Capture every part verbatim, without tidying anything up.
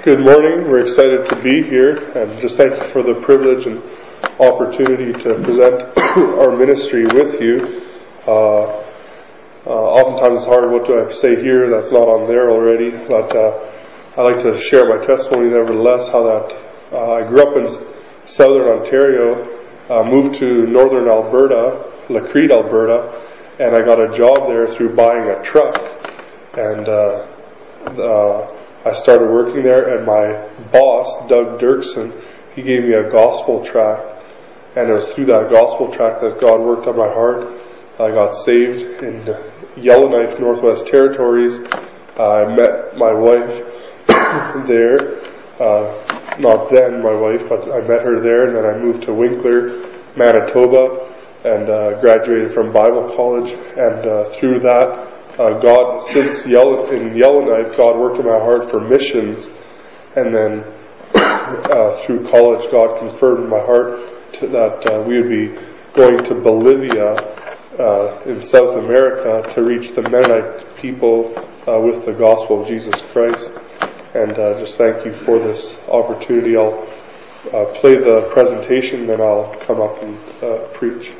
Good morning. We're excited to be here, and just thank you for the privilege and opportunity to present our ministry with you. Uh, uh, oftentimes it's hard, what do I say here that's not on there already, but uh, I like to share my testimony nevertheless, how that uh, I grew up in southern Ontario, uh, moved to northern Alberta, Lacrete, Alberta, and I got a job there through buying a truck, and uh, uh, I started working there, and my boss, Doug Dirksen, he gave me a gospel tract, and it was through that gospel tract that God worked on my heart. I got saved in Yellowknife, Northwest Territories. Uh, I met my wife there, uh, not then my wife, but I met her there, and then I moved to Winkler, Manitoba, and uh, graduated from Bible College, and uh, through that, Uh, God, since Yellow, in Yellowknife, God worked in my heart for missions, and then uh, through college, God confirmed in my heart to, that uh, we would be going to Bolivia uh, in South America to reach the Mennonite people uh, with the gospel of Jesus Christ. And uh, just thank you for this opportunity. I'll uh, play the presentation, then I'll come up and uh, preach.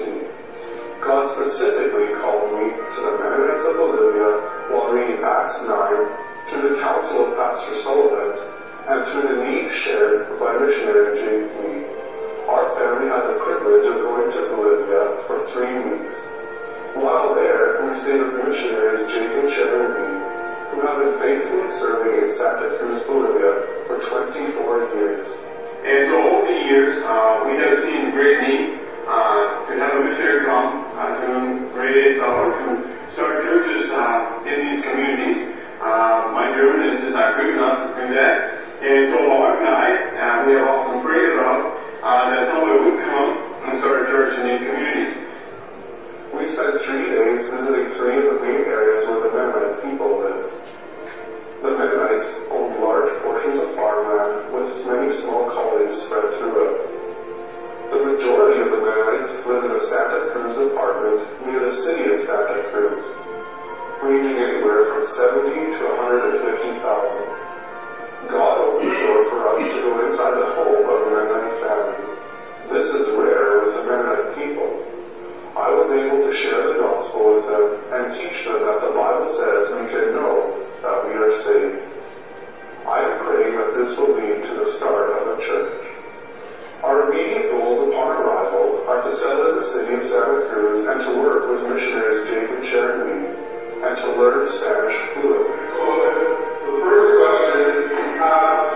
God specifically called me to the Mennonites of Bolivia while reading Acts counsel of Pastor Sullivan and through the need shared by missionary Jake Lee, our family had the privilege of going to Bolivia for three weeks. While there, we stayed with missionaries Jake and Sharon Lee, who have been faithfully serving in Santa Cruz, Bolivia for twenty-four years. And so over the years, uh, we have seen great need uh, to have a missionary come uh, to raise or to start churches uh, in these communities. Uh, my German is just not good enough to do that. And so my wife and I, uh, we have often prayed about uh, that somebody would come and start a church in these communities. We spent three days visiting three of the main areas where the Mennonite people live. The Mennonites owned large portions of farmland with many small colonies spread through it. The majority of the Mennonites live in a Santa Cruz apartment near the city of Santa Cruz, ranging anywhere from seventy to one hundred fifty thousand. God opened the door for us to go inside the home of a Mennonite family. This is rare with the Mennonite people. I was able to share the gospel with them and teach them that the Bible says we can know that we are saved. I am praying that this will lead to the start of a church. Our immediate goals upon arrival are to settle in the city of Santa Cruz and to work with missionaries Jake and Sharon Lee and to learn Spanish fluently. So the first question is, how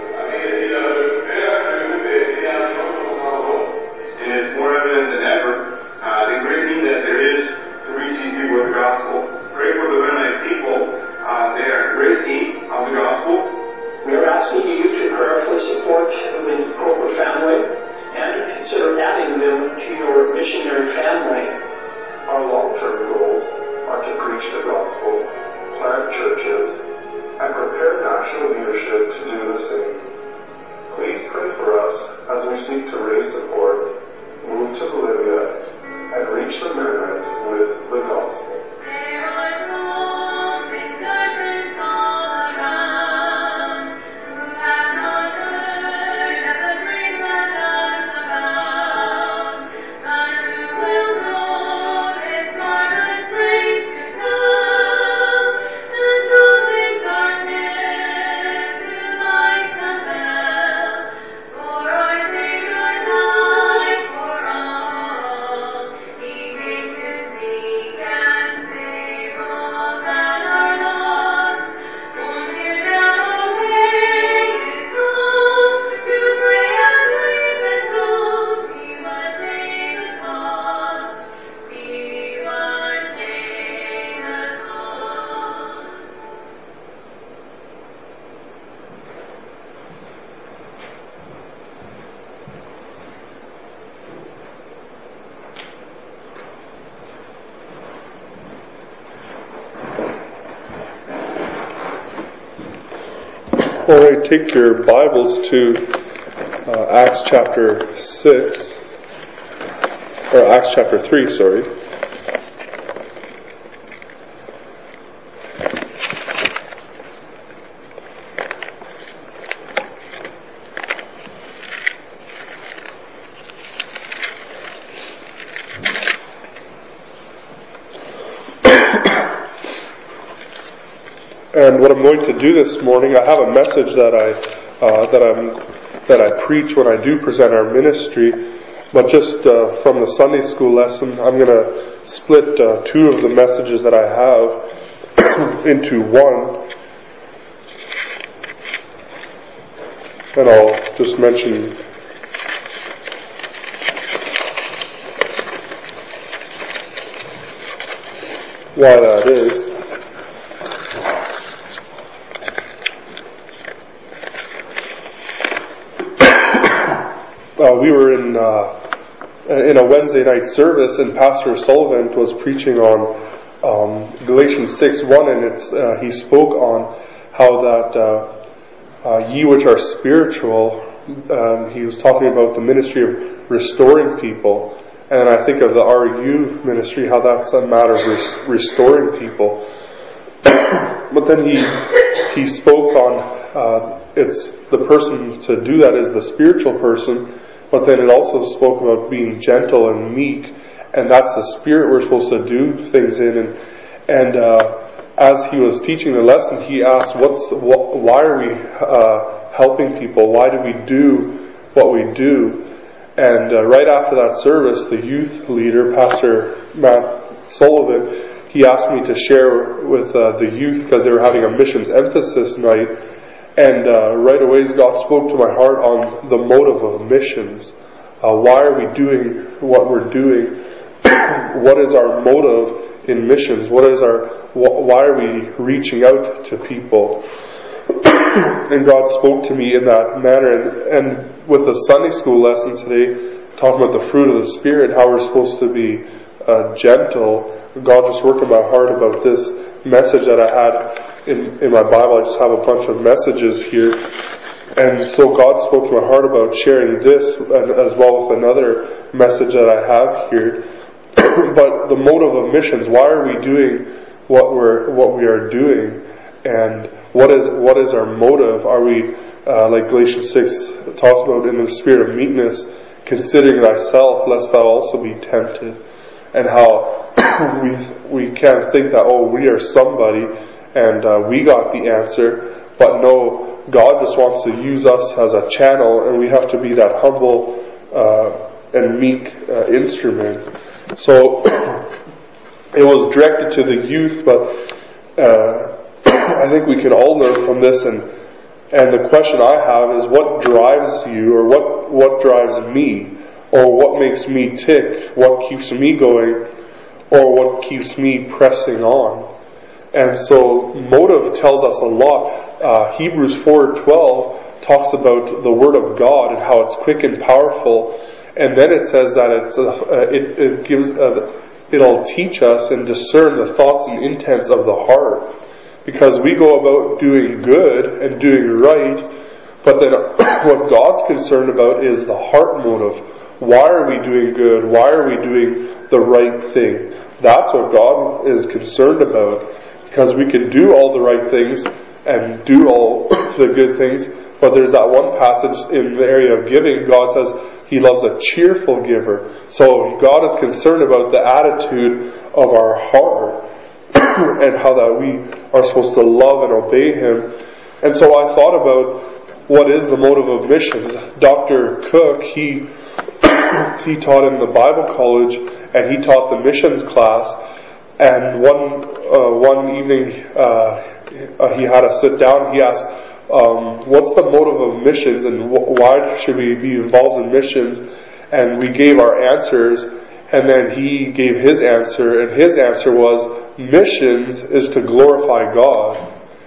is more evident than ever uh, the great need that there is to reach these people with the gospel. Pray for the Mennonite people. Uh, they are in great need of the gospel. We are asking you to prayerfully support the Croker family and to consider adding them to your missionary family. Our long-term goals are to preach the gospel, plant churches, and prepare national leadership to do the same. Please pray for us as we seek to raise support, move to Bolivia, and reach the Mennonites with the gospel. There are souls in darkness all around who have not heard that the great love does abound, but who will know His marvelous grace to tell, and causing darkness to light compel. For our Savior died for all. He came to seek and save all that are lost. Won't you now obey His call to pray and weep and hope? He must pay the cost. He must pay the cost. All right, take your Bibles to uh, Acts chapter six, or Acts chapter three, sorry. And what I'm going to do this morning, I have a message that I uh, that I'm that I preach when I do present our ministry. But just uh, from the Sunday school lesson, I'm going to split uh, two of the messages that I have into one, and I'll just mention why that is. Uh, we were in uh, in a Wednesday night service, and Pastor Sullivan was preaching on um, Galatians six one, and it's uh, he spoke on how that uh, uh, ye which are spiritual. Um, he was talking about the ministry of restoring people, and I think of the R U ministry, how that's a matter of res- restoring people. But then he he spoke on uh, it's the person to do that is the spiritual person. But then it also spoke about being gentle and meek, and that's the spirit we're supposed to do things in. And and uh, as he was teaching the lesson, he asked, "What's wh- why are we uh, helping people? Why do we do what we do?" And uh, right after that service, the youth leader, Pastor Matt Sullivan, he asked me to share with uh, the youth because they were having a missions emphasis night. And uh, right away, God spoke to my heart on the motive of missions. Uh, why are we doing what we're doing? What is our motive in missions? What is our? Wh- why are we reaching out to people? And God spoke to me in that manner. And, and with the Sunday school lesson today, talking about the fruit of the Spirit, how we're supposed to be uh, gentle. God just worked in my heart about this message that I had in, in my Bible. I just have a bunch of messages here. And so God spoke to my heart about sharing this as well with another message that I have here. But the motive of missions, why are we doing what we're what we are doing? And what is what is our motive? Are we, uh, like Galatians six talks about, in the spirit of meekness, considering thyself, lest thou also be tempted? And how we we can't think that, oh, we are somebody and uh, we got the answer, but no, God just wants to use us as a channel, and we have to be that humble uh, and meek uh, instrument. So it was directed to the youth, but uh, I think we can all learn from this. And and the question I have is, what drives you, or what what drives me? Or what makes me tick, what keeps me going, or what keeps me pressing on. And so motive tells us a lot. Uh, Hebrews four twelve talks about the Word of God and how it's quick and powerful. And then it says that it's uh, it, it gives uh, it'll teach us and discern the thoughts and intents of the heart. Because we go about doing good and doing right, but then what God's concerned about is the heart motive. Why are we doing good? Why are we doing the right thing? That's what God is concerned about. Because we can do all the right things and do all the good things, but there's that one passage in the area of giving. God says He loves a cheerful giver. So God is concerned about the attitude of our heart and how that we are supposed to love and obey Him. And so I thought about, what is the motive of missions? Doctor Cook, he he taught in the Bible college, and he taught the missions class. And one uh, one evening, uh, he had us sit down. He asked, um, "What's the motive of missions, and wh- why should we be involved in missions?" And we gave our answers, and then he gave his answer, and his answer was, "Missions is to glorify God."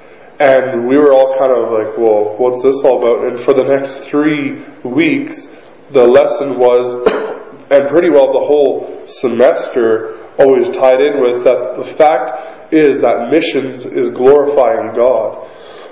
And we were all kind of like, well, what's this all about? And for the next three weeks, the lesson was, and pretty well the whole semester always tied in with that, the fact is that missions is glorifying God.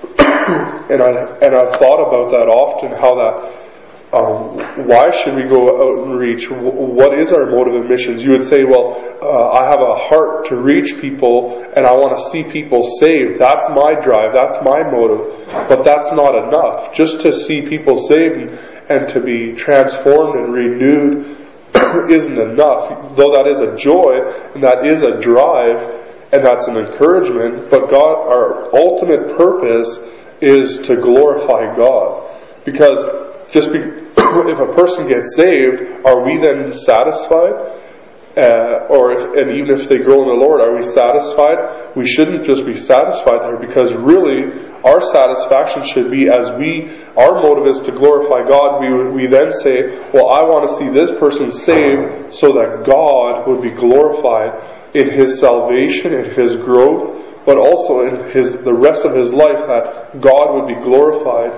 and I and I've thought about that often, how that, um, why should we go out and reach? What is our motive of missions? You would say, well, uh, I have a heart to reach people and I want to see people saved. That's my drive. That's my motive. But that's not enough. Just to see people saved and to be transformed and renewed isn't enough. Though that is a joy and that is a drive and that's an encouragement, but God, our ultimate purpose is to glorify God. Because just be, if a person gets saved, are we then satisfied? Uh, or if, and even if they grow in the Lord, are we satisfied? We shouldn't just be satisfied there, because really our satisfaction should be, as we, our motive is to glorify God. We we then say, well, I want to see this person saved so that God would be glorified in his salvation, in his growth, but also in his the rest of his life, that God would be glorified.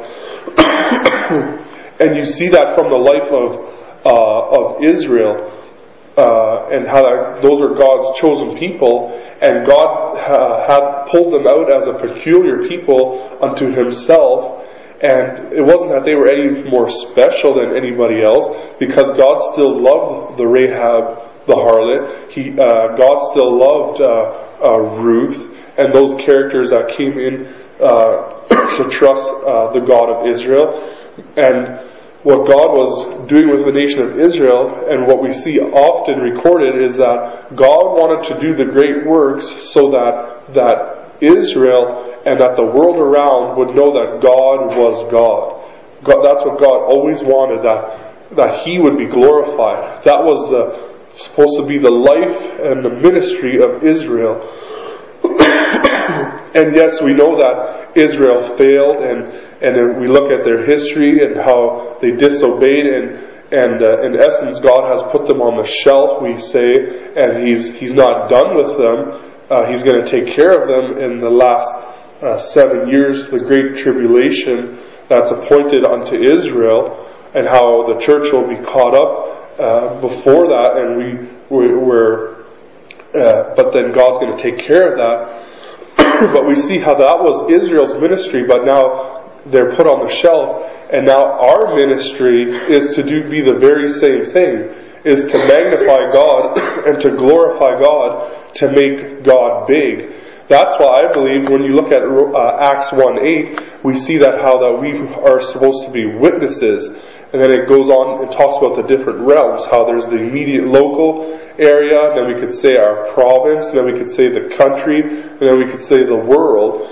And you see that from the life of uh, of Israel. Uh, and how that, those are God's chosen people, and God uh, had pulled them out as a peculiar people unto Himself. And it wasn't that they were any more special than anybody else, because God still loved the Rahab, the harlot. He, uh, God still loved uh, uh, Ruth and those characters that came in uh, to trust uh, the God of Israel. And what God was doing with the nation of Israel, and what we see often recorded, is that God wanted to do the great works so that that Israel and that the world around would know that God was God. God that's what God always wanted, that, that He would be glorified. That was the, supposed to be the life and the ministry of Israel. And yes, we know that Israel failed, and, and we look at their history and how they disobeyed, and, and uh, in essence God has put them on the shelf, we say, and He's He's not done with them. Uh, he's going to take care of them in the last uh, seven years, the Great Tribulation that's appointed unto Israel, and how the church will be caught up uh, before that, and we, we we're, uh, but then God's going to take care of that. But we see how that was Israel's ministry, but now they're put on the shelf, and now our ministry is to do be the very same thing, is to magnify God and to glorify God, to make God big. That's why I believe when you look at uh, Acts one eight, we see that how that we are supposed to be witnesses. And then it goes on and talks about the different realms, how there's the immediate local area, and then we could say our province, and then we could say the country, and then we could say the world.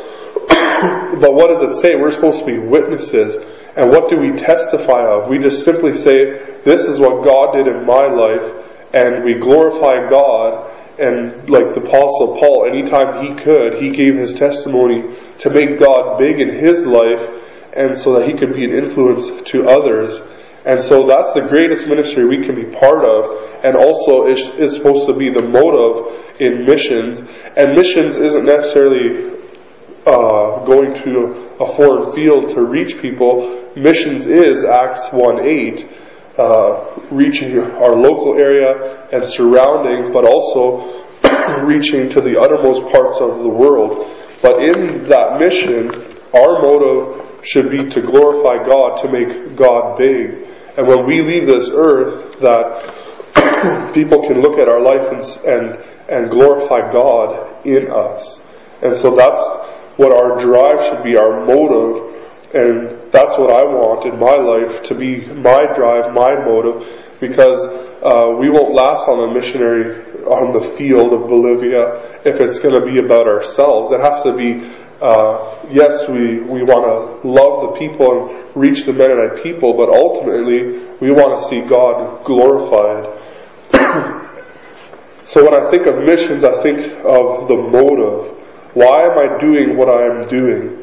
But what does it say? We're supposed to be witnesses. And what do we testify of? We just simply say, this is what God did in my life, and we glorify God. And like the Apostle Paul, anytime he could, he gave his testimony to make God big in his life, and so that he could be an influence to others. And so that's the greatest ministry we can be part of, and also is, is supposed to be the motive in missions. And missions isn't necessarily uh, going to a foreign field to reach people. Missions is Acts one eight, uh, reaching our local area and surrounding, but also reaching to the uttermost parts of the world. But in that mission, our motive should be to glorify God, to make God big. And when we leave this earth, that people can look at our life and, and and glorify God in us. And so that's what our drive should be, our motive. And that's what I want in my life, to be my drive, my motive, because uh, we won't last on a missionary on the field of Bolivia if it's going to be about ourselves. It has to be, uh, yes, we, we want to love the people and reach the Mennonite people, but ultimately we want to see God glorified. So when I think of missions, I think of the motive. Why am I doing what I am doing?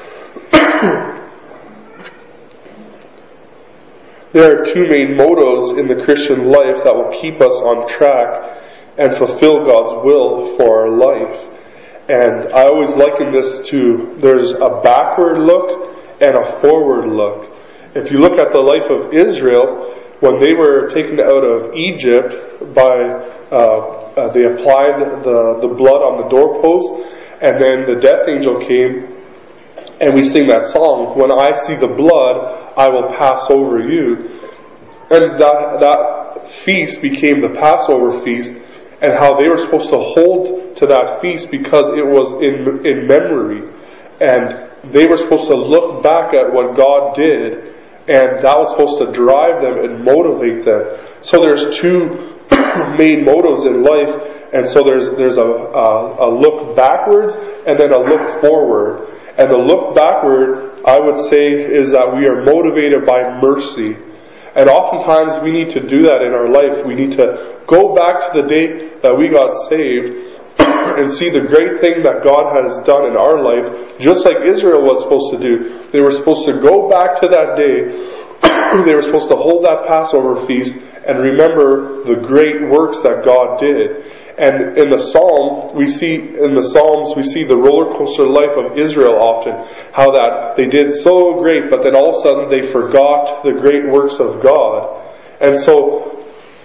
There are two main motives in the Christian life that will keep us on track and fulfill God's will for our life. And I always liken this to, there's a backward look and a forward look. If you look at the life of Israel, when they were taken out of Egypt, by uh, uh, they applied the, the blood on the doorpost, and then the death angel came, and we sing that song, when I see the blood, I will pass over you. And that, that feast became the Passover feast, and how they were supposed to hold to that feast because it was in, in memory. And they were supposed to look back at what God did, and that was supposed to drive them and motivate them. So there's two main motives in life, and so there's there's a, a, a look backwards and then a look forward. And the look backward, I would say, is that we are motivated by mercy. And oftentimes we need to do that in our life. We need to go back to the day that we got saved and see the great thing that God has done in our life, just like Israel was supposed to do. They were supposed to go back to that day. They were supposed to hold that Passover feast and remember the great works that God did. And in the Psalm, we see, in the Psalms, we see the roller coaster life of Israel often. How that they did so great, but then all of a sudden they forgot the great works of God. And so,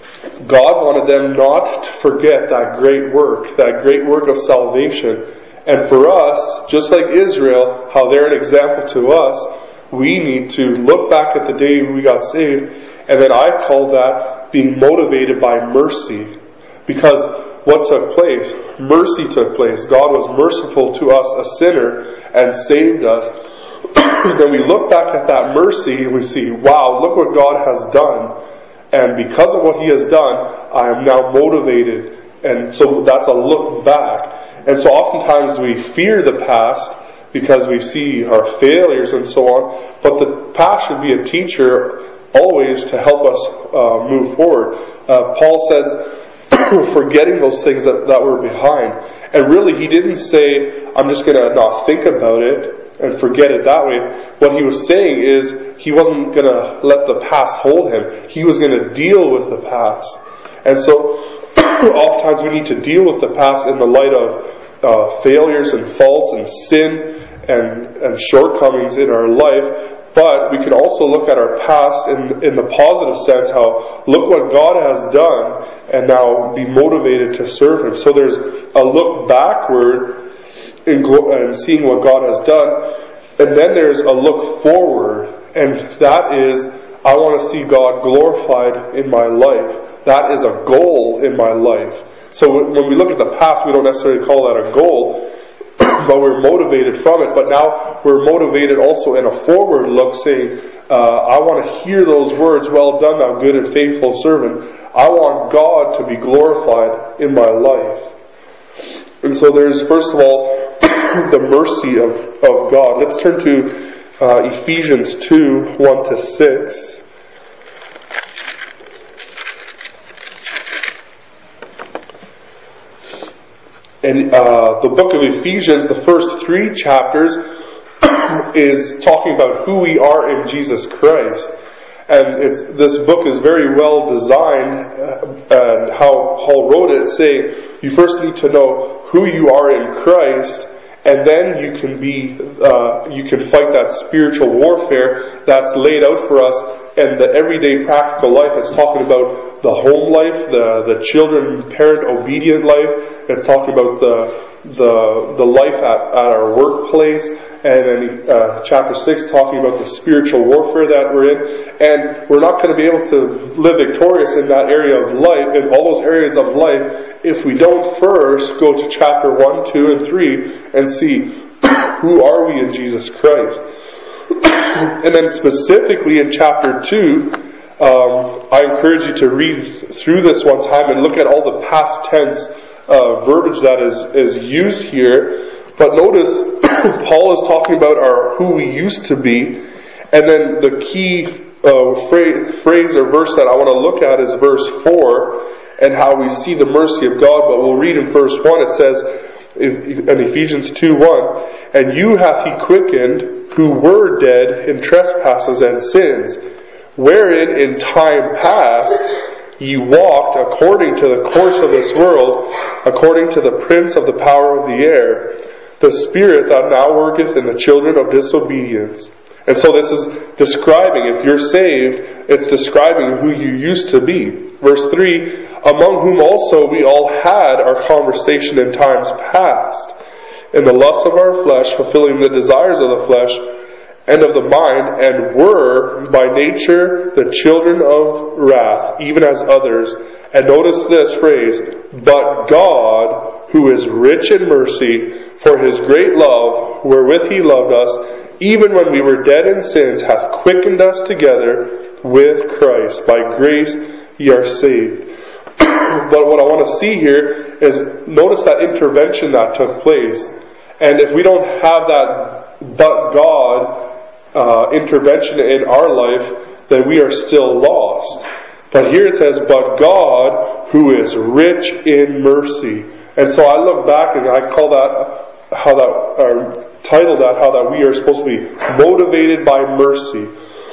God wanted them not to forget that great work, that great work of salvation. And for us, just like Israel, how they're an example to us, we need to look back at the day we got saved, and then I call that being motivated by mercy. Because what took place? Mercy took place. God was merciful to us, a sinner, and saved us. Then we look back at that mercy and we see, wow, look what God has done. And because of what He has done, I am now motivated. And so that's a look back. And so oftentimes we fear the past because we see our failures and so on. But the past should be a teacher always to help us uh, move forward. Uh, Paul says, forgetting those things that, that were behind. And really, he didn't say, I'm just going to not think about it and forget it that way. What he was saying is, he wasn't going to let the past hold him. He was going to deal with the past. And so, oftentimes we need to deal with the past in the light of uh, failures and faults and sin and, and shortcomings in our life. But we can also look at our past in, in the positive sense, how look what God has done, and now be motivated to serve Him. So there's a look backward in, in seeing what God has done, and then there's a look forward, and that is, I want to see God glorified in my life. That is a goal in my life. So when we look at the past, we don't necessarily call that a goal, but we're motivated from it. But now we're motivated also in a forward look, saying, uh, I want to hear those words, well done, thou good and faithful servant. I want God to be glorified in my life. And so there's, first of all, the mercy of, of God. Let's turn to uh, Ephesians two, one to six. And uh, the book of Ephesians, the first three chapters, is talking about who we are in Jesus Christ. And it's, this book is very well designed, uh, and how Paul wrote it, saying, you first need to know who you are in Christ, and then you can be, uh, you can fight that spiritual warfare that's laid out for us. And the everyday practical life, it's talking about the home life, the, the children, parent, obedient life. It's talking about the the the life at, at our workplace. And then uh, chapter six talking about the spiritual warfare that we're in. And we're not going to be able to live victorious in that area of life, in all those areas of life, if we don't first go to chapter one, two, and three and see who are we in Jesus Christ. And then specifically in chapter two, um, I encourage you to read through this one time and look at all the past tense uh, verbiage that is, is used here. But notice, Paul is talking about our who we used to be, and then the key uh, phrase, phrase or verse that I want to look at is verse four, and how we see the mercy of God. But we'll read in verse one, it says, in Ephesians two one, and you hath He quickened, who were dead in trespasses and sins, wherein in time past ye walked according to the course of this world, according to the prince of the power of the air, the spirit that now worketh in the children of disobedience. And so this is describing, if you're saved, it's describing who you used to be. Verse three, among whom also we all had our conversation in times past, in the lust of our flesh, fulfilling the desires of the flesh and of the mind, and were by nature the children of wrath, even as others. And notice this phrase, but God, who is rich in mercy, for His great love, wherewith He loved us, even when we were dead in sins, hath quickened us together with Christ. By grace ye are saved. But what I want to see here is, notice that intervention that took place. And if we don't have that but God uh, intervention in our life, then we are still lost. But here it says, but God, who is rich in mercy. And so I look back and I call that, how that, or title that, how that we are supposed to be motivated by mercy.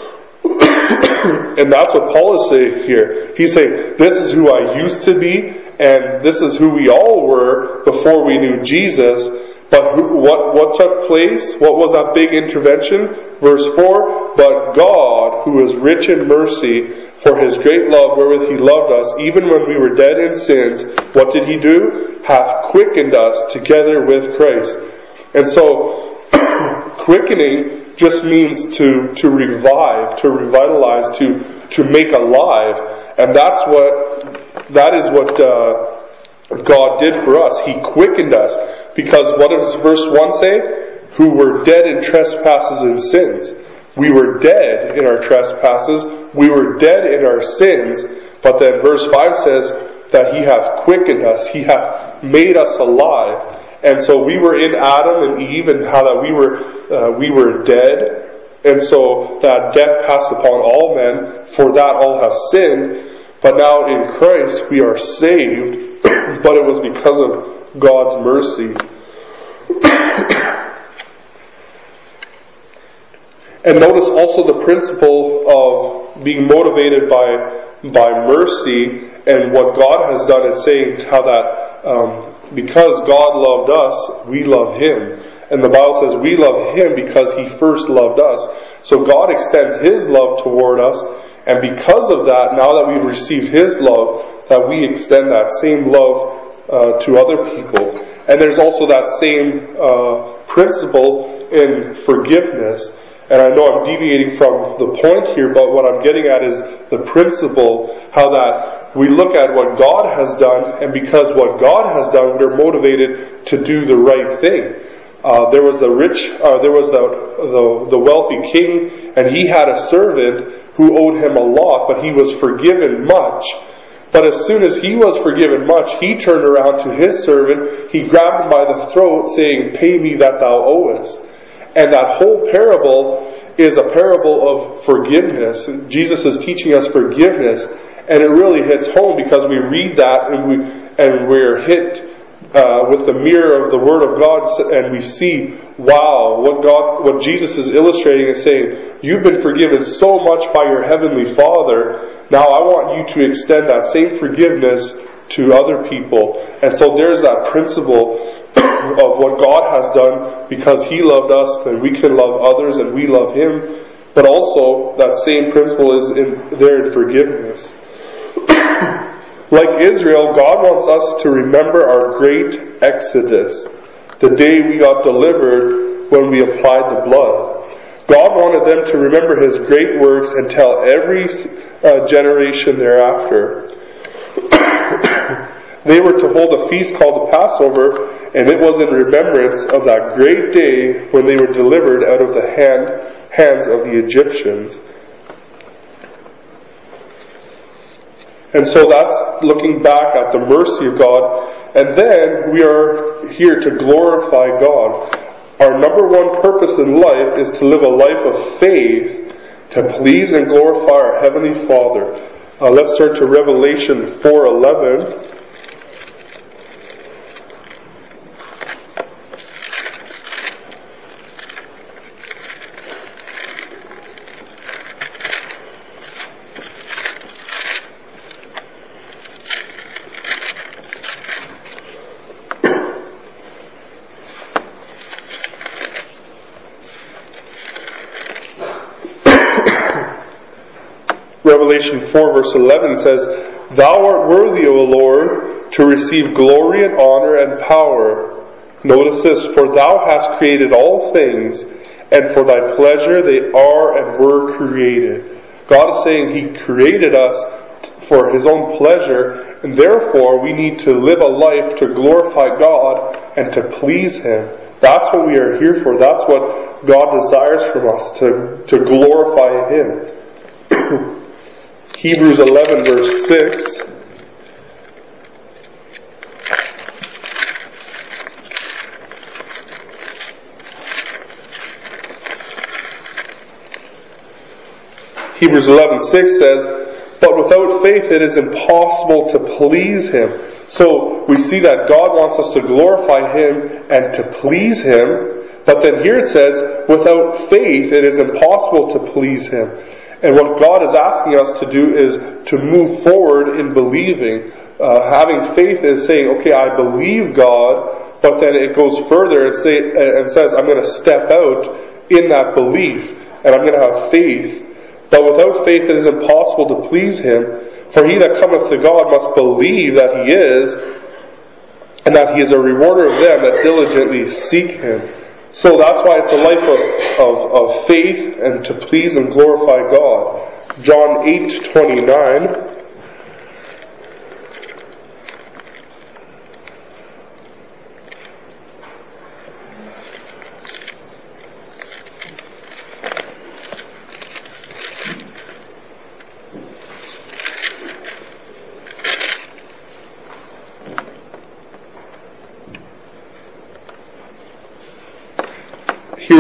And that's what Paul is saying here. He's saying, this is who I used to be, and this is who we all were before we knew Jesus. But who, what, what took place? What was that big intervention? Verse four, but God, who is rich in mercy, for His great love wherewith He loved us, even when we were dead in sins, what did He do? Hath quickened us together with Christ. And so, quickening just means to, to revive, to revitalize, to, to make alive. And that's what, that is what uh, God did for us. He quickened us. Because what does verse one say? Who were dead in trespasses and sins. We were dead in our trespasses. We were dead in our sins. But then verse five says that He hath quickened us. He hath made us alive. And so we were in Adam and Eve, and how that we were uh, we were dead. And so that death passed upon all men, for that all have sinned. But now in Christ we are saved, but it was because of God's mercy. And notice also the principle of being motivated by by mercy, and what God has done is saying how that um, because God loved us, we love Him. And the Bible says we love Him because He first loved us. So God extends His love toward us, and because of that, now that we've received His love, that we extend that same love uh, to other people. And there's also that same uh, principle in forgiveness. And I know I'm deviating from the point here, but what I'm getting at is the principle, how that we look at what God has done, and because what God has done, we're motivated to do the right thing. Uh, there was the rich, uh, there was the, the the wealthy king, and he had a servant who owed him a lot, but he was forgiven much. But as soon as he was forgiven much, he turned around to his servant, he grabbed him by the throat, saying, "Pay me that thou owest." And that whole parable is a parable of forgiveness. Jesus is teaching us forgiveness, and it really hits home because we read that and we and we're hit uh, with the mirror of the Word of God, and we see, wow, what God, what Jesus is illustrating is saying, you've been forgiven so much by your Heavenly Father. Now I want you to extend that same forgiveness to other people. And so there's that principle of what God has done, because He loved us, then we can love others and we love Him. But also that same principle is in there in forgiveness. Like Israel, God wants us to remember our great exodus, the day we got delivered when we applied the blood. God wanted them to remember His great works and tell every uh, generation thereafter. They were to hold a feast called the Passover, and it was in remembrance of that great day when they were delivered out of the hand, hands of the Egyptians. And so that's looking back at the mercy of God. And then we are here to glorify God. Our number one purpose in life is to live a life of faith to please and glorify our Heavenly Father. Uh, let's turn to Revelation four eleven. Revelation four verse eleven says, "Thou art worthy, O Lord, to receive glory and honor and power." Notice this, "For thou hast created all things, and for thy pleasure they are and were created." God is saying He created us for His own pleasure, and therefore we need to live a life to glorify God and to please Him. That's what we are here for. That's what God desires from us, to, to glorify Him. Hebrews eleven verse six. Hebrews eleven six says, "But without faith it is impossible to please Him." So we see that God wants us to glorify Him and to please Him. But then here it says, without faith it is impossible to please Him. And what God is asking us to do is to move forward in believing. Uh, having faith is saying, okay, I believe God, but then it goes further and, say, and says, I'm going to step out in that belief, and I'm going to have faith. But without faith it is impossible to please Him. For he that cometh to God must believe that He is, and that He is a rewarder of them that diligently seek Him. So that's why it's a life of, of, of faith and to please and glorify God. John eight twenty-nine.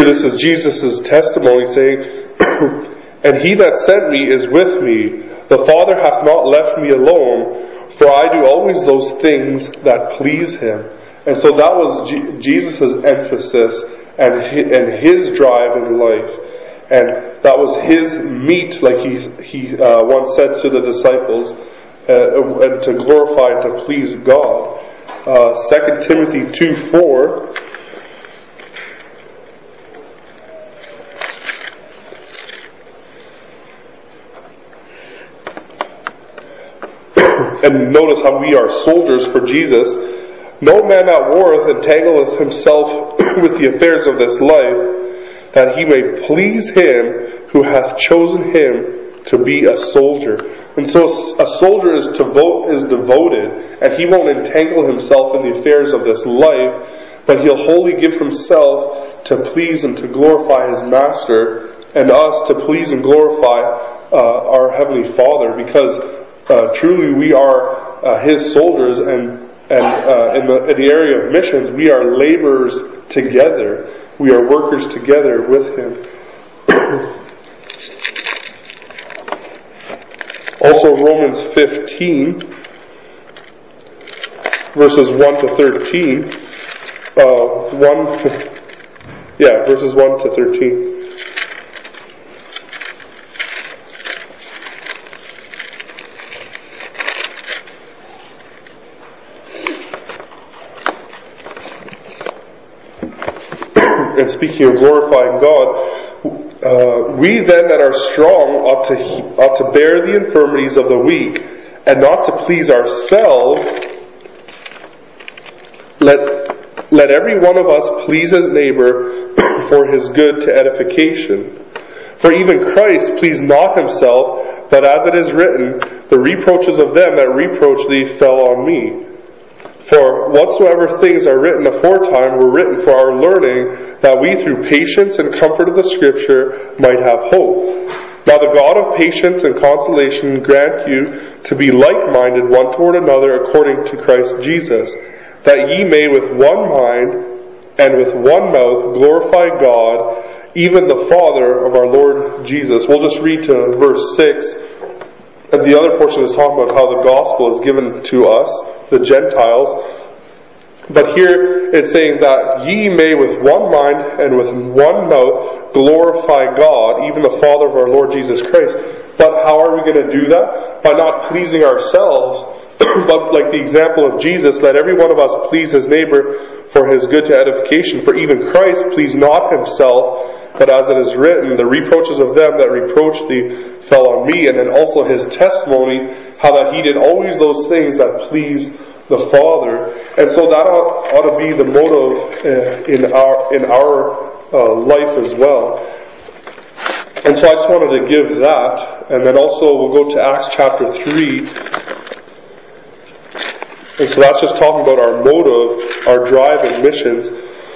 this is Jesus' testimony saying, "And he that sent me is with me. The Father hath not left me alone, for I do always those things that please him." And so that was G- Jesus' emphasis and his, and his drive in life. And that was his meat, like he, he uh, once said to the disciples, uh, and to glorify and to please God. Uh, Second Timothy two four. And notice how we are soldiers for Jesus. "No man that warreth entangleth himself with the affairs of this life, that he may please him who hath chosen him to be a soldier." And so a soldier is, to vote, is devoted, and he won't entangle himself in the affairs of this life, but he'll wholly give himself to please and to glorify his master, and us to please and glorify uh, our Heavenly Father, because uh, truly we are uh, his soldiers, and And uh, in, the, in the area of missions, we are laborers together. We are workers together with him. Also, Romans fifteen, verses one to thirteen. Uh, one, yeah, verses one to thirteen. And speaking of glorifying God, uh, we then that are strong ought to ought to bear the infirmities of the weak, and not to please ourselves. Let let every one of us please his neighbor for his good to edification. For even Christ pleased not himself, but as it is written, "The reproaches of them that reproach thee fell on me." For whatsoever things are written aforetime were written for our learning, that we through patience and comfort of the Scripture might have hope. Now the God of patience and consolation grant you to be like-minded one toward another according to Christ Jesus, that ye may with one mind and with one mouth glorify God, even the Father of our Lord Jesus. We'll just read to verse six. And the other portion is talking about how the gospel is given to us, the Gentiles. But here it's saying that ye may with one mind and with one mouth glorify God, even the Father of our Lord Jesus Christ. But how are we going to do that? By not pleasing ourselves, but like the example of Jesus, let every one of us please his neighbor for his good to edification. For even Christ pleased not himself, but as it is written, the reproaches of them that reproached thee fell on me. And then also his testimony, how that he did always those things that pleased the Father. And so that ought, ought to be the motive uh, in our in our uh, life as well. And so I just wanted to give that. And then also we'll go to Acts chapter three. And so that's just talking about our motive, our drive in missions.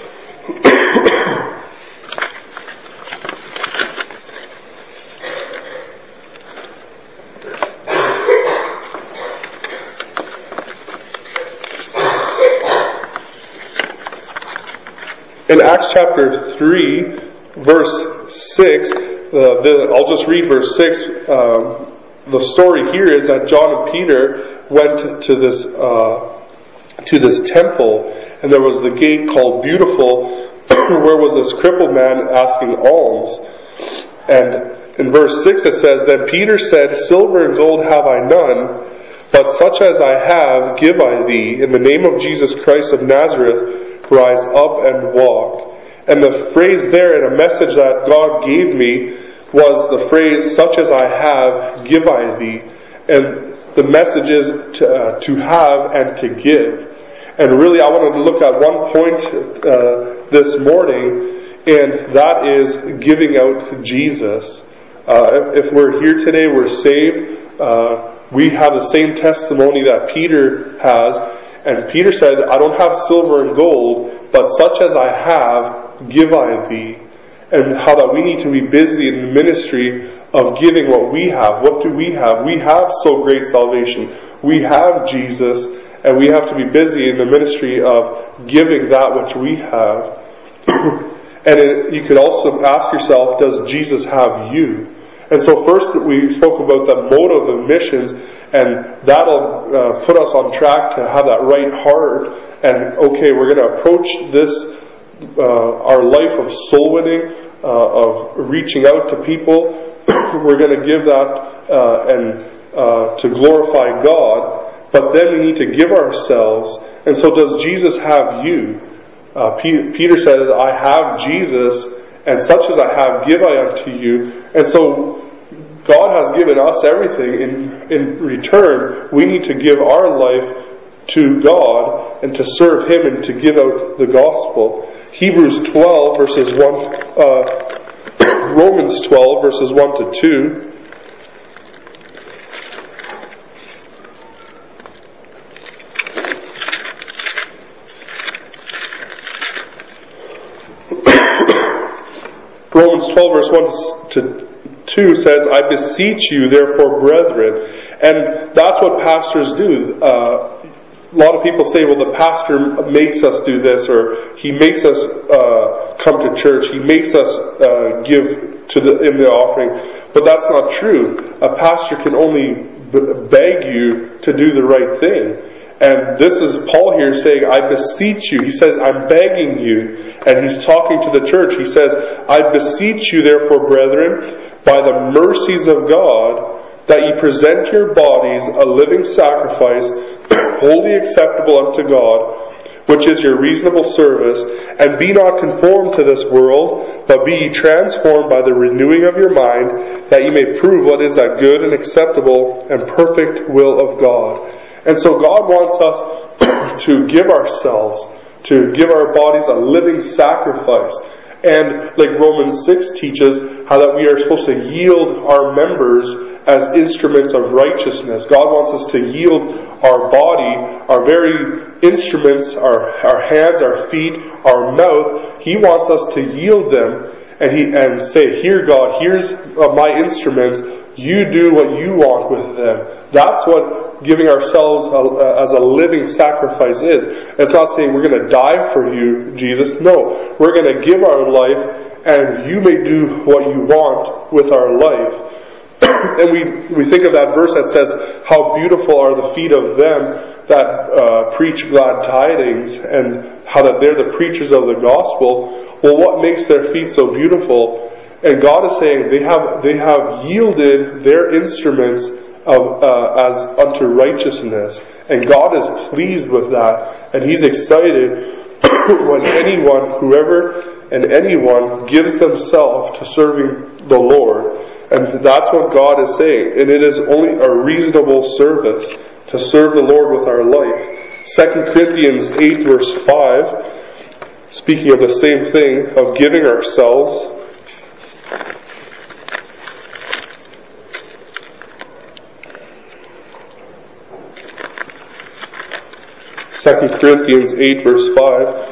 In Acts chapter three, verse six, uh, the, I'll just read verse six. Um, the story here is that John and Peter went to, to this uh, to this temple, and there was the gate called Beautiful, where was this crippled man asking alms. And in verse six it says, "Then Peter said, Silver and gold have I none, but such as I have give I thee. In the name of Jesus Christ of Nazareth, rise up and walk." And the phrase there in a message that God gave me was the phrase, "Such as I have, give I thee." And the message is to, uh, to have and to give. And really I wanted to look at one point uh, this morning, and that is giving out Jesus. Uh, if, if we're here today, we're saved. Uh, we have the same testimony that Peter has. And Peter said, "I don't have silver and gold, but such as I have, give I thee." And how that we need to be busy in the ministry of giving what we have. What do we have? We have so great salvation. We have Jesus, and we have to be busy in the ministry of giving that which we have. And it, you could also ask yourself, does Jesus have you? And so first we spoke about the motive of missions, and that'll uh, put us on track to have that right heart. And okay, we're going to approach this, uh, our life of soul winning, uh, of reaching out to people. We're going to give that uh, and uh, to glorify God. But then we need to give ourselves. And so does Jesus have you? Uh, Peter said, I have Jesus, and such as I have give I unto you. And so God has given us everything. In, in return, we need to give our life to God and to serve Him and to give out the gospel. Hebrews twelve verses one, uh, Romans twelve verses one to two. Romans twelve verse one to two says, I beseech you therefore, brethren. And that's what pastors do. Uh, a lot of people say, well, the pastor makes us do this, or he makes us uh, come to church, he makes us uh, give to the in the offering. But that's not true. A pastor can only b- beg you to do the right thing. And this is Paul here saying, I beseech you. He says, I'm begging you. And he's talking to the church. He says, I beseech you therefore, brethren, by the mercies of God, that ye present your bodies a living sacrifice, wholly acceptable unto God, which is your reasonable service. And be not conformed to this world, but be ye transformed by the renewing of your mind, that ye may prove what is that good and acceptable and perfect will of God. And so God wants us to give ourselves, to give our bodies a living sacrifice. And like Romans six teaches, how that we are supposed to yield our members as instruments of righteousness. God wants us to yield our body, our very instruments, our, our hands, our feet, our mouth. He wants us to yield them and he and say, here God, here's uh, my instruments. You do what you want with them. That's what giving ourselves a, as a living sacrifice is. It's not saying we're going to die for you, Jesus. No, we're going to give our life, and you may do what you want with our life. And we we think of that verse that says, "How beautiful are the feet of them that uh, preach glad tidings," and how that they're the preachers of the gospel. Well, what makes their feet so beautiful? And God is saying they have they have yielded their instruments of uh, as unto righteousness, and God is pleased with that, and He's excited when anyone, whoever and anyone gives themselves to serving the Lord. And that's what God is saying. And it is only a reasonable service to serve the Lord with our life. Second Corinthians eight verse five, speaking of the same thing, of giving ourselves. Second Corinthians eight verse five.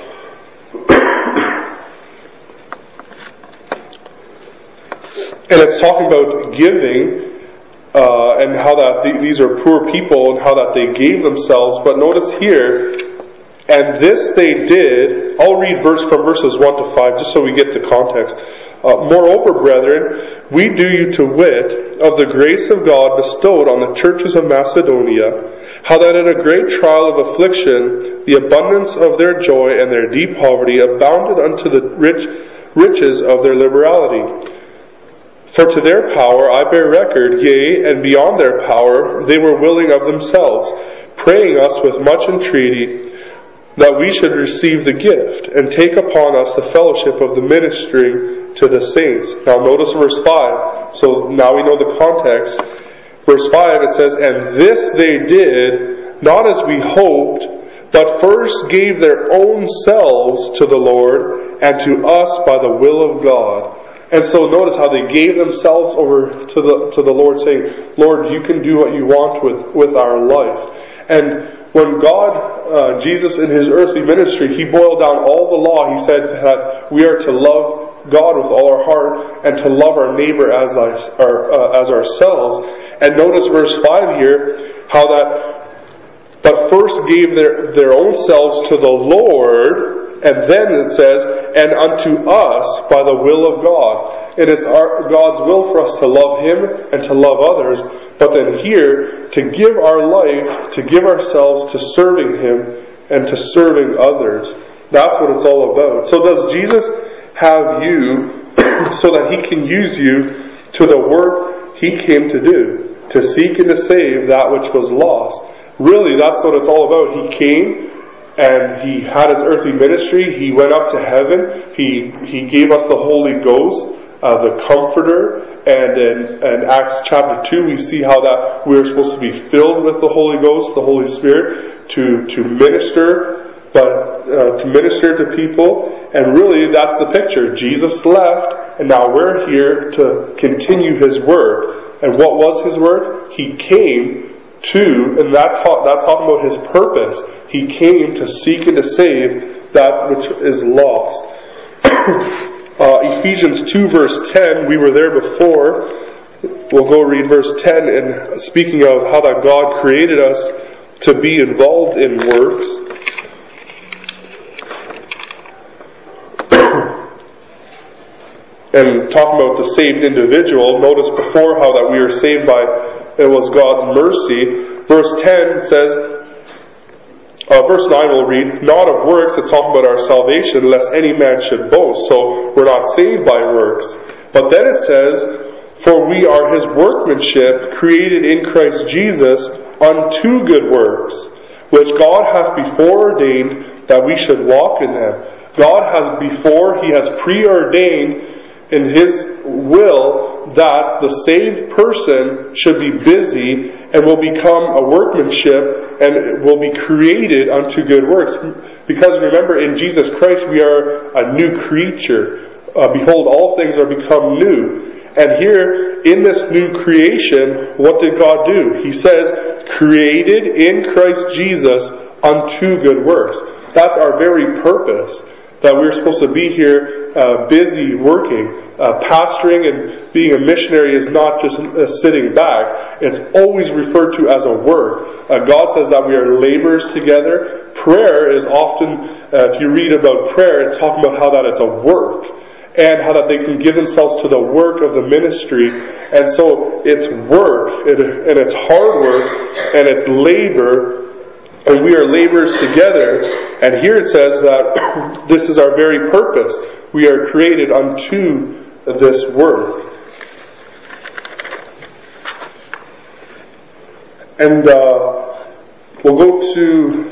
And it's talking about giving, uh, and how that th- these are poor people, and how that they gave themselves. But notice here, and this they did. I'll read verse from verses one to five, just so we get the context. Uh, Moreover, brethren, we do you to wit of the grace of God bestowed on the churches of Macedonia, how that in a great trial of affliction, the abundance of their joy and their deep poverty abounded unto the rich riches of their liberality. For to their power I bear record, yea, and beyond their power they were willing of themselves, praying us with much entreaty that we should receive the gift, and take upon us the fellowship of the ministering to the saints. Now notice verse five. So now we know the context. Verse five, it says, and this they did, not as we hoped, but first gave their own selves to the Lord, and to us by the will of God. And so notice how they gave themselves over to the to the Lord, saying, Lord, you can do what you want with, with our life. And when God, uh, Jesus in His earthly ministry, He boiled down all the law. He said that we are to love God with all our heart and to love our neighbor as, our, uh, as ourselves. And notice verse five here, how that, but first gave their, their own selves to the Lord, and then it says, and unto us by the will of God. And it's our, God's will for us to love Him and to love others, but then here, to give our life, to give ourselves to serving Him and to serving others. That's what it's all about. So does Jesus have you so that He can use you to the work He came to do, to seek and to save that which was lost? Really, that's what it's all about. He came and He had His earthly ministry. He went up to heaven. He He gave us the Holy Ghost, uh, the Comforter. And in, in Acts chapter two, we see how that we are supposed to be filled with the Holy Ghost, the Holy Spirit, to to minister, but uh, to minister to people. And really, that's the picture. Jesus left, and now we're here to continue His work. And what was His work? He came to, and that talk, that's talking about His purpose. He came to seek and to save that which is lost. uh, Ephesians two verse ten, we were there before. We'll go read verse ten, and speaking of how that God created us to be involved in works. And talking about the saved individual, notice before how that we are saved by, it was God's mercy. Verse ten says, uh, verse nine we'll read, not of works, it's talking about our salvation, lest any man should boast. So we're not saved by works. But then it says, for we are His workmanship, created in Christ Jesus unto good works, which God hath before ordained that we should walk in them. God has before, He has preordained in His will that the saved person should be busy and will become a workmanship and will be created unto good works. Because remember, in Jesus Christ we are a new creature. Uh, behold, all things are become new. And here, in this new creation, what did God do? He says, created in Christ Jesus unto good works. That's our very purpose. That we're supposed to be here uh, busy working. Uh, pastoring and being a missionary is not just uh, sitting back. It's always referred to as a work. Uh, God says that we are laborers together. Prayer is often, uh, if you read about prayer, it's talking about how that it's a work. And how that they can give themselves to the work of the ministry. And so it's work, and it's hard work, and it's labor. And we are laborers together. And here it says that this is our very purpose. We are created unto this work. And uh, we'll go to...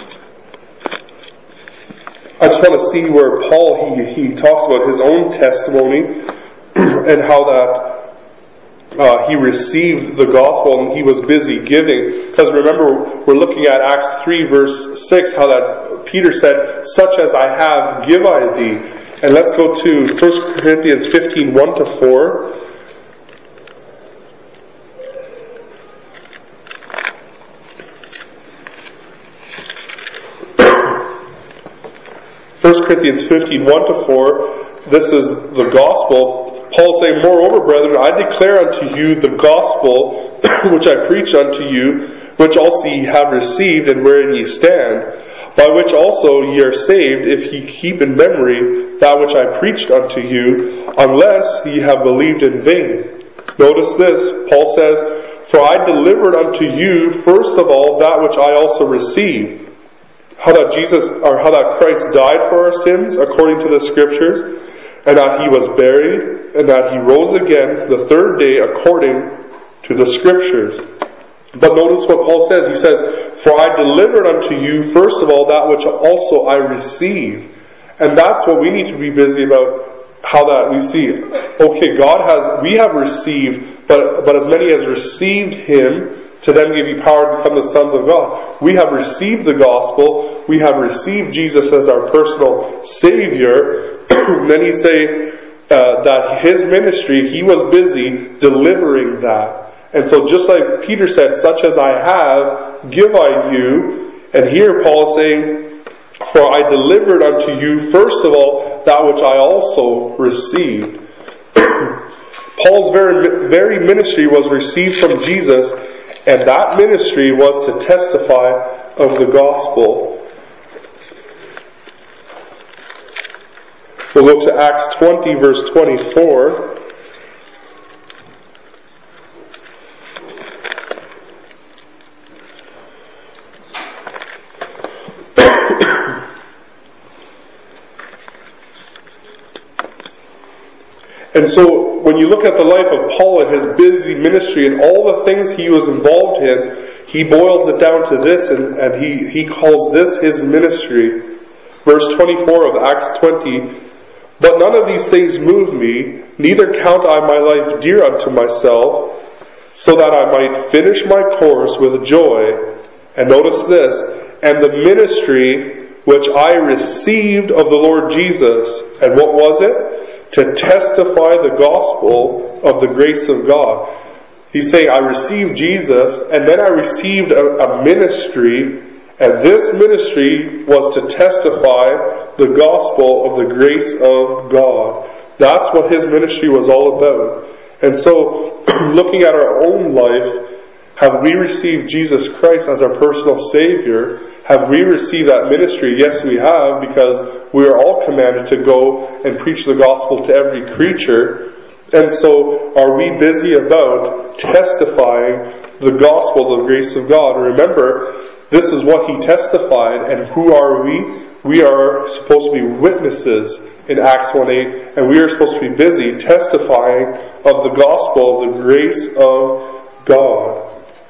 I just want to see where Paul, he, he talks about his own testimony and how that Uh, he received the gospel and he was busy giving. Because remember, we're looking at Acts three verse six, how that Peter said, such as I have, give I thee. And let's go to First Corinthians fifteen, one to four. First Corinthians fifteen, one to four. This is the gospel. Paul saying, moreover, brethren, I declare unto you the gospel which I preach unto you, which also ye have received, and wherein ye stand, by which also ye are saved, if ye keep in memory that which I preached unto you, unless ye have believed in vain. Notice this, Paul says, for I delivered unto you first of all that which I also received, how that Jesus, or how that Christ died for our sins according to the Scriptures, and that He was buried, and that He rose again the third day according to the Scriptures. But notice what Paul says. He says, for I delivered unto you first of all that which also I received. And that's what we need to be busy about. How that we see, okay, God has, we have received, but but as many as received Him, to them give you power to become the sons of God. We have received the gospel. We have received Jesus as our personal Savior. Then He say uh, that His ministry, He was busy delivering that. And so just like Peter said, such as I have, give I you. And here Paul is saying, for I delivered unto you first of all that which I also received. Paul's very, very ministry was received from Jesus, and that ministry was to testify of the gospel. We'll go to Acts twenty, verse twenty-four. And so, when you look at the life of Paul and his busy ministry and all the things he was involved in, he boils it down to this, and, and he, he calls this his ministry. Verse twenty-four of Acts twenty, "But none of these things move me, neither count I my life dear unto myself, so that I might finish my course with joy." And notice this, "and the ministry which I received of the Lord Jesus." And what was it? To testify the gospel of the grace of God. He's saying, I received Jesus, and then I received a, a ministry, and this ministry was to testify the gospel of the grace of God. That's what his ministry was all about. And so, looking at our own life, have we received Jesus Christ as our personal Savior? Have we received that ministry? Yes, we have, because we are all commanded to go and preach the gospel to every creature. And so, are we busy about testifying the gospel of the grace of God? Remember, this is what he testified, and who are we? We are supposed to be witnesses in Acts one eight, and we are supposed to be busy testifying of the gospel of the grace of God.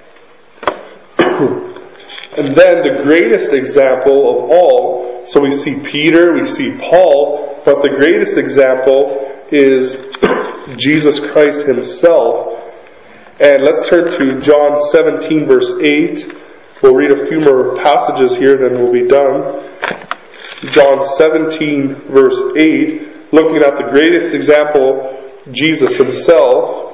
And then the greatest example of all, so we see Peter, we see Paul, but the greatest example is Jesus Christ himself. And let's turn to John seventeen, verse eight. We'll read a few more passages here, then we'll be done. John seventeen, verse eight, looking at the greatest example, Jesus himself.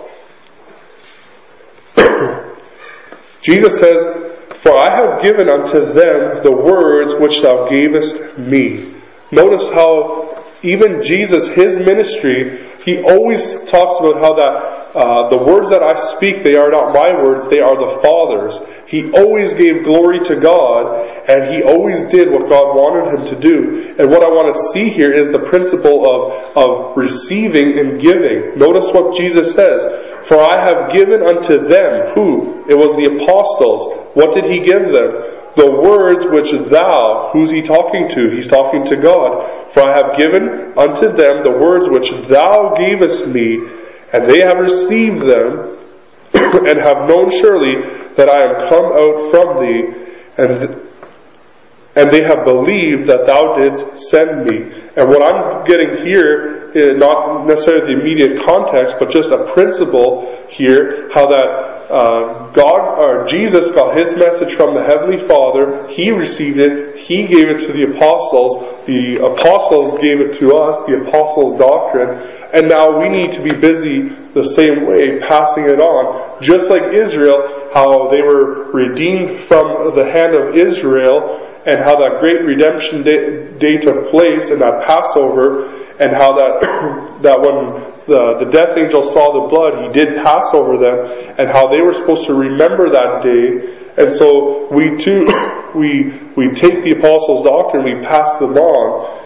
Jesus says, "For I have given unto them the words which thou gavest me." Notice how even Jesus, his ministry, he always talks about how that uh, the words that I speak, they are not my words, they are the Father's. He always gave glory to God, and he always did what God wanted him to do. And what I want to see here is the principle of, of receiving and giving. Notice what Jesus says. "For I have given unto them," who? It was the apostles. What did he give them? "The words which thou," who's he talking to? He's talking to God. "For I have given unto them the words which thou gavest me, and they have received them, and have known surely that I am come out from thee, and th- and they have believed that thou didst send me." And what I'm getting here is not necessarily the immediate context, but just a principle here, how that uh, God or Jesus got his message from the Heavenly Father. He received it. He gave it to the apostles. The apostles gave it to us, the apostles' doctrine. And now we need to be busy the same way, passing it on. Just like Israel, how they were redeemed from the hand of Israel, and how that great redemption day, day took place, and that Passover, and how that that when the, the death angel saw the blood, he did pass over them, and how they were supposed to remember that day. And so we too, we we take the apostles' doctrine, we pass them on,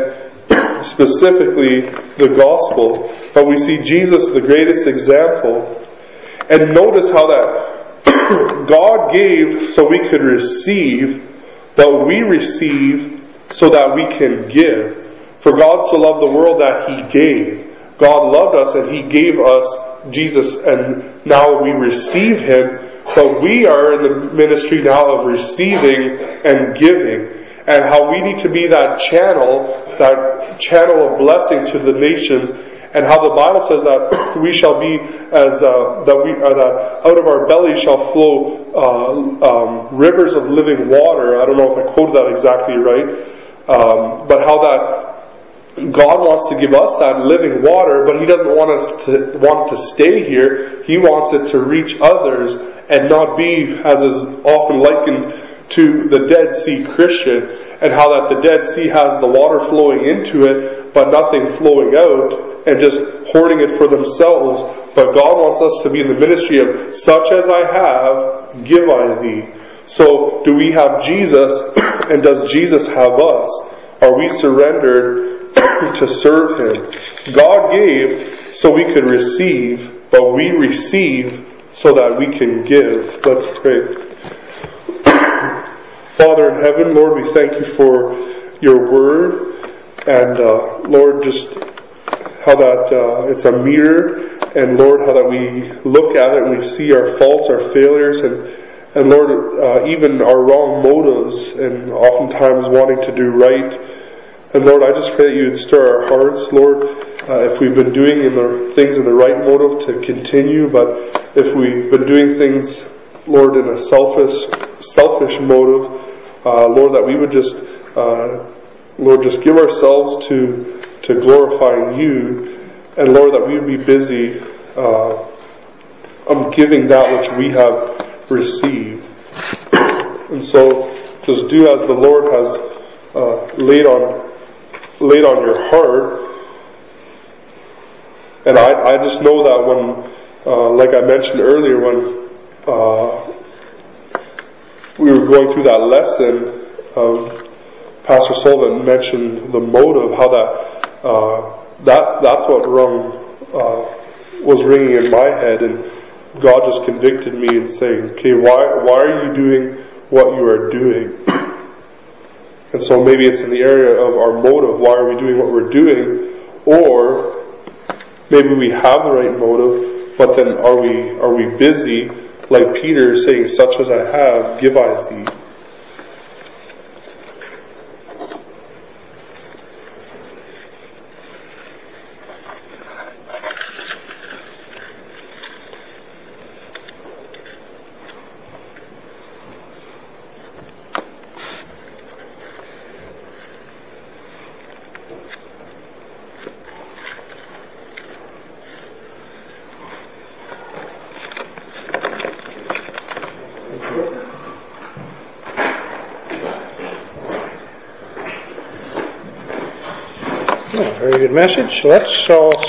and specifically the gospel. But we see Jesus, the greatest example. And notice how that God gave so we could receive, but we receive so that we can give. For God so loved the world that He gave. God loved us and He gave us Jesus, and now we receive Him, but we are in the ministry now of receiving and giving. And how we need to be that channel, that channel of blessing to the nations, and how the Bible says that we shall be as uh, that we uh, that out of our belly shall flow uh, um, rivers of living water. I don't know if I quoted that exactly right, um, but how that God wants to give us that living water, but He doesn't want us to want to stay here. He wants it to reach others and not be, as is often likened to the Dead Sea Christian, and how that the Dead Sea has the water flowing into it, but nothing flowing out, and just hoarding it for themselves. But God wants us to be in the ministry of, such as I have, give I thee. So, do we have Jesus, and does Jesus have us? Are we surrendered to serve Him. God gave so we could receive, but we receive so that we can give. Let's pray. Father in heaven, Lord, we thank you for your word, and uh, Lord, just how that uh, it's a mirror, and Lord, how that we look at it and we see our faults, our failures, and and Lord, uh, even our wrong motives, and oftentimes wanting to do right. And Lord, I just pray that you would stir our hearts, Lord, uh, if we've been doing in the things in the right motive to continue, but if we've been doing things, Lord, in a selfish, selfish motive, uh, Lord, that we would just, uh, Lord, just give ourselves to to glorifying you, and Lord, that we would be busy uh, um, giving that which we have received. And so, just do as the Lord has uh, laid on laid on your heart. And I, I just know that when, uh, like I mentioned earlier, when uh, we were going through that lesson, um, Pastor Sullivan mentioned the motive, how that uh, that that's what rung uh, was ringing in my head, and God just convicted me and saying, "Okay, why why are you doing what you are doing?" And so maybe it's in the area of our motive. Why are we doing what we're doing? Or maybe we have the right motive, but then are we are we busy, like Peter saying, "Such as I have, give I thee." Very good message. Let's all